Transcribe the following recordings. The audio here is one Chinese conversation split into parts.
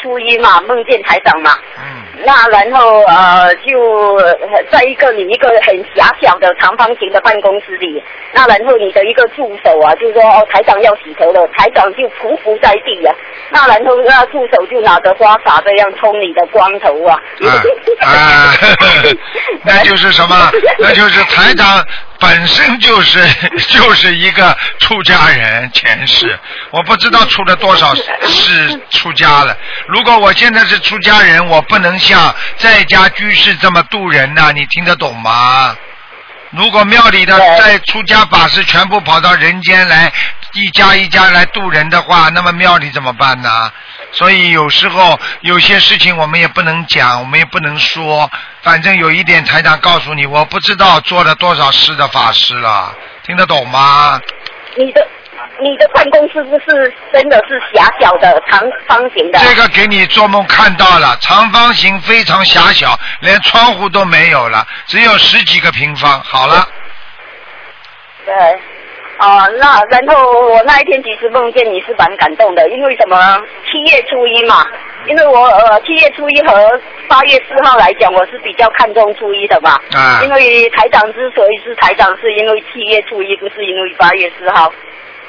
初一嘛，梦见台长嘛。 嗯。 那然后就在你一个很狭小的长方形的办公室里，那然后你的一个助手啊，就说台长要洗头了，台长就匍匐在地啊，那然后那助手就拿着花洒这样冲你的光头啊。 那就是什么？那就是台长本身就是一个出家人，前世我不知道出了多少世出家了。如果我现在是出家人，我不能像在家居士这么度人呐，你听得懂吗？如果庙里的在出家法师全部跑到人间来，一家一家来度人的话，那么庙里怎么办呢？所以有时候有些事情我们也不能讲，我们也不能说，反正有一点台长告诉你，我不知道做了多少世的法师了，听得懂吗？ 你的办公室是真的是狭小的长方形的。 这个给你做梦看到了，长方形非常狭小，连窗户都没有了，只有10几个平方。好了。 对。那然后我那一天其实梦见你是蛮感动的，因为什么？7月初一嘛，因为我7月初一和8月4号来讲，我是比较看重初一的嘛。因为台长之所以是台长，是因为7月初一，不是因为8月4号。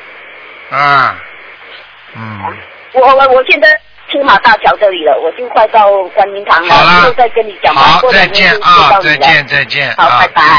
我现在青马大桥这里了，我就快到观音堂了，之后再跟你讲吧。 好，再见啊，再见。 好，拜拜。